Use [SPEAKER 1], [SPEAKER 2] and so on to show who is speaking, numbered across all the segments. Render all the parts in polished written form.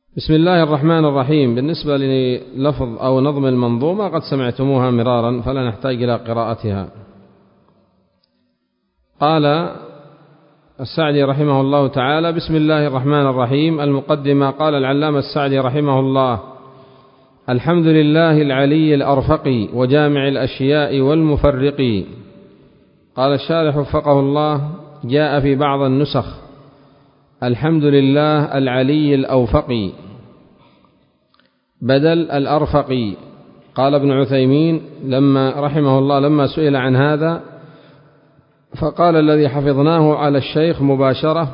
[SPEAKER 1] بسم الله الرحمن الرحيم. بالنسبة للفظ أو نظم المنظومة قد سمعتموها مرارا فلا نحتاج إلى قراءتها. قال السعدي رحمه الله تعالى: بسم الله الرحمن الرحيم. المقدمة. قال العلامة السعدي رحمه الله: الحمد لله العلي الأرفق وجامع الأشياء والمفرق. قال الشارح وفقه الله: جاء في بعض النسخ: الحمد لله العلي الأوفق بدل الأرفق. قال ابن عثيمين رحمه الله لما سئل عن هذا فقال: الذي حفظناه على الشيخ مباشرة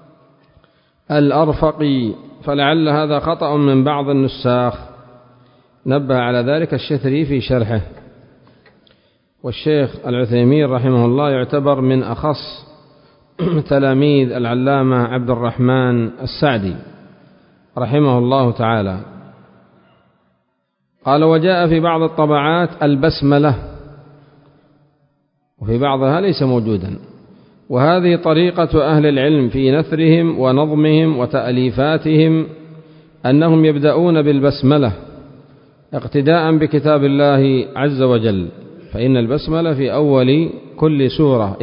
[SPEAKER 1] الأرفق، فلعل هذا خطأ من بعض النساخ. نبه على ذلك الشثري في شرحه. والشيخ العثيمين رحمه الله يعتبر من أخص تلاميذ العلامة عبد الرحمن السعدي رحمه الله تعالى. قال: وجاء في بعض الطبعات البسملة، وفي بعضها ليس موجودا. وهذه طريقة أهل العلم في نثرهم ونظمهم وتأليفاتهم، أنهم يبدأون بالبسملة اقتداء بكتاب الله عز وجل، فإن البسملة في أول كل سورة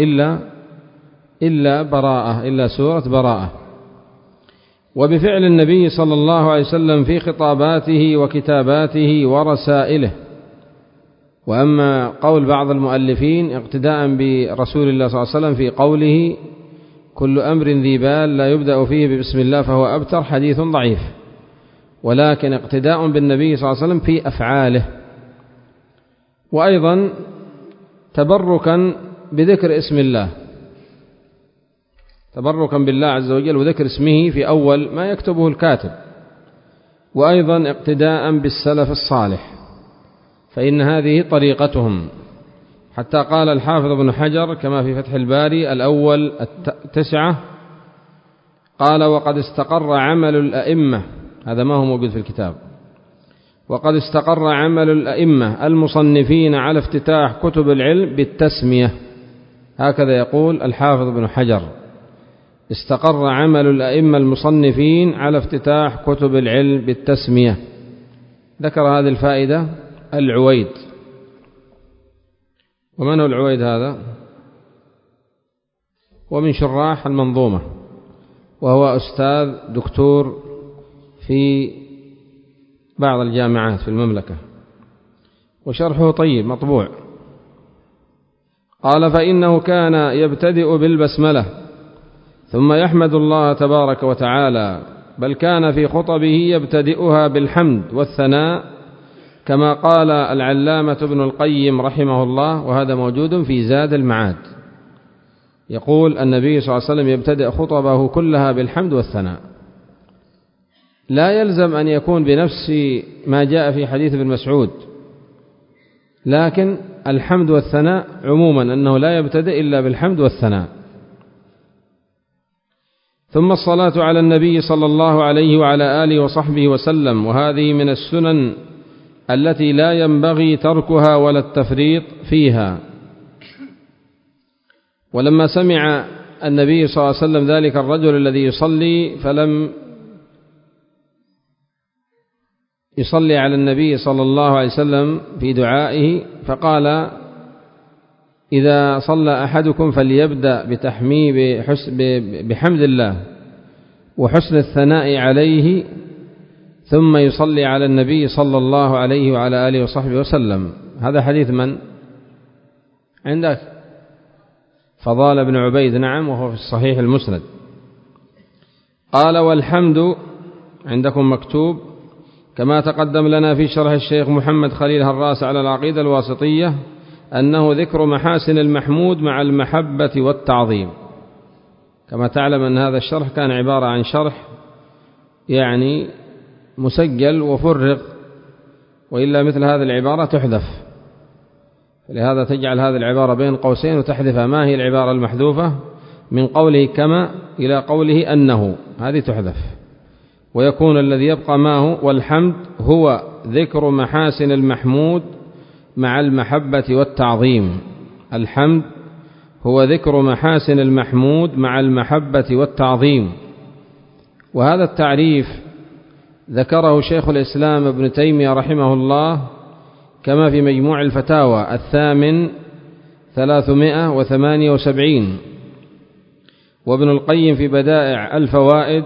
[SPEAKER 1] إلا سورة براءة. وبفعل النبي صلى الله عليه وسلم في خطاباته وكتاباته ورسائله. وأما قول بعض المؤلفين اقتداء برسول الله صلى الله عليه وسلم في قوله: كل أمر ذي بال لا يبدأ فيه ببسم الله فهو أبتر، حديث ضعيف. ولكن اقتداء بالنبي صلى الله عليه وسلم في أفعاله. وأيضا تبركا بذكر اسم الله، تبركا بالله عز وجل وذكر اسمه في أول ما يكتبه الكاتب. وأيضا اقتداء بالسلف الصالح، فإن هذه طريقتهم. حتى قال الحافظ ابن حجر كما في فتح الباري الأول 9: قال: وقد استقر عمل الأئمة، هذا ما هو موجود في الكتاب، وقد استقر عمل الأئمة المصنفين على افتتاح كتب العلم بالتسمية. هكذا يقول الحافظ ابن حجر: استقر عمل الأئمة المصنفين على افتتاح كتب العلم بالتسمية. ذكر هذه الفائدة العويد. ومن هو العويد هذا؟ ومن شراح المنظومة، وهو أستاذ دكتور في بعض الجامعات في المملكة، وشرحه طيب مطبوع. قال: فإنه كان يبتدئ بالبسملة ثم يحمد الله تبارك وتعالى، بل كان في خطبه يبتدئها بالحمد والثناء، كما قال العلامة ابن القيم رحمه الله، وهذا موجود في زاد المعاد. يقول: النبي صلى الله عليه وسلم يبتدئ خطبه كلها بالحمد والثناء. لا يلزم أن يكون بنفس ما جاء في حديث ابن مسعود، لكن الحمد والثناء عموما أنه لا يبتدئ إلا بالحمد والثناء. ثم الصلاة على النبي صلى الله عليه وعلى آله وصحبه وسلم، وهذه من السنن التي لا ينبغي تركها ولا التفريط فيها. ولما سمع النبي صلى الله عليه وسلم ذلك الرجل الذي يصلي فلم يصلي على النبي صلى الله عليه وسلم في دعائه، فقال: إذا صلى أحدكم فليبدأ بحمد الله وحسن الثناء عليه، ثم يصلي على النبي صلى الله عليه وعلى آله وصحبه وسلم. هذا حديث من عندك؟ فضال بن عبيد. نعم، وهو في الصحيح المسند. قال: والحمد عندكم مكتوب كما تقدم لنا في شرح الشيخ محمد خليل هراس على العقيدة الواسطية، أنه ذكر محاسن المحمود مع المحبة والتعظيم. كما تعلم أن هذا الشرح كان عبارة عن شرح يعني مسجل وفرغ، وإلا مثل هذه العبارة تحذف، لهذا تجعل هذه العبارة بين قوسين وتحذفها. ما هي العبارة المحذوفة؟ من قوله كما إلى قوله أنه، هذه تحذف، ويكون الذي يبقى ما هو: والحمد هو ذكر محاسن المحمود مع المحبة والتعظيم. الحمد هو ذكر محاسن المحمود مع المحبة والتعظيم. وهذا التعريف ذكره شيخ الإسلام ابن تيمية رحمه الله كما في مجموع الفتاوى 378، وابن القيم في بدائع الفوائد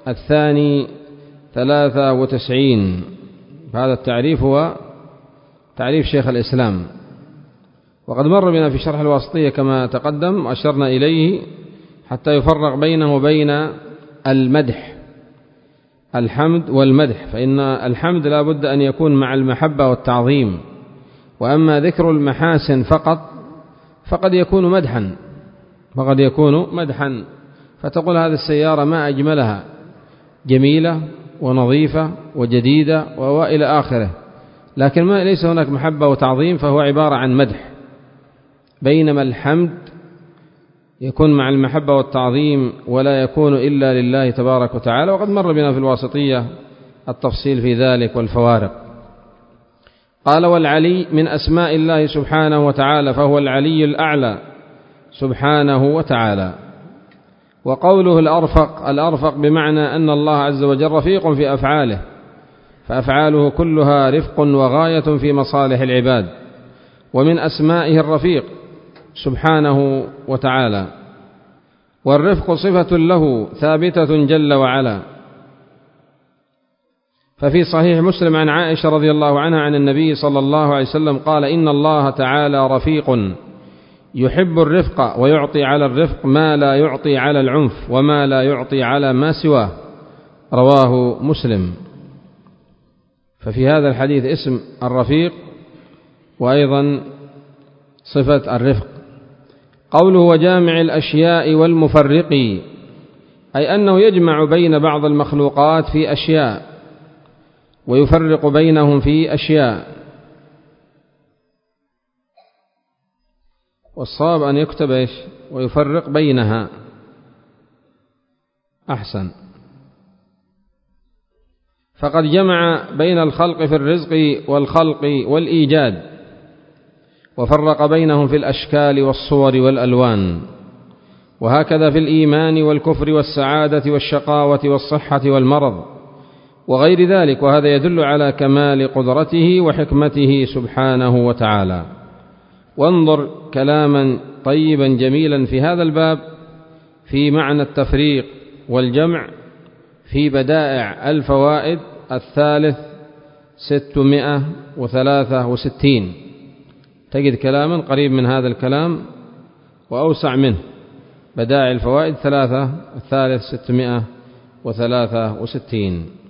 [SPEAKER 1] 93. هذا التعريف هو تعريف شيخ الإسلام، وقد مر بنا في شرح الواسطية كما تقدم وأشرنا إليه حتى يفرق بينه وبين المدح، الحمد والمدح، فإن الحمد لا بد أن يكون مع المحبة والتعظيم، وأما ذكر المحاسن فقد يكون مدحا، فتقول هذه السيارة ما أجملها، جميلة ونظيفة وجديدة وإلى آخره، لكن ما ليس هناك محبة وتعظيم، فهو عبارة عن مدح. بينما الحمد يكون مع المحبة والتعظيم ولا يكون إلا لله تبارك وتعالى، وقد مر بنا في الواسطية التفصيل في ذلك والفوارق. قال: والعلي من أسماء الله سبحانه وتعالى، فهو العلي الأعلى سبحانه وتعالى. وقوله الأرفق بمعنى أن الله عز وجل رفيق في أفعاله، فأفعاله كلها رفق وغاية في مصالح العباد، ومن أسمائه الرفيق سبحانه وتعالى. والرفق صفة له ثابتة جل وعلا، ففي صحيح مسلم عن عائشة رضي الله عنها عن النبي صلى الله عليه وسلم قال: إن الله تعالى رفيق يحب الرفق ويعطي على الرفق ما لا يعطي على العنف وما لا يعطي على ما سواه، رواه مسلم. ففي هذا الحديث اسم الرفيق وأيضا صفة الرفق. قوله: وجامع الأشياء والمفرق، أي أنه يجمع بين بعض المخلوقات في أشياء ويفرق بينهم في أشياء، والصواب أن يكتب ويفرق بينها أحسن. فقد جمع بين الخلق في الرزق والخلق والإيجاد، وفرق بينهم في الأشكال والصور والألوان، وهكذا في الإيمان والكفر والسعادة والشقاوة والصحة والمرض وغير ذلك، وهذا يدل على كمال قدرته وحكمته سبحانه وتعالى. وانظر كلاما طيبا جميلا في هذا الباب في معنى التفريق والجمع في بدائع الفوائد 663، تجد كلاما قريب من هذا الكلام وأوسع منه. بدائع الفوائد 663.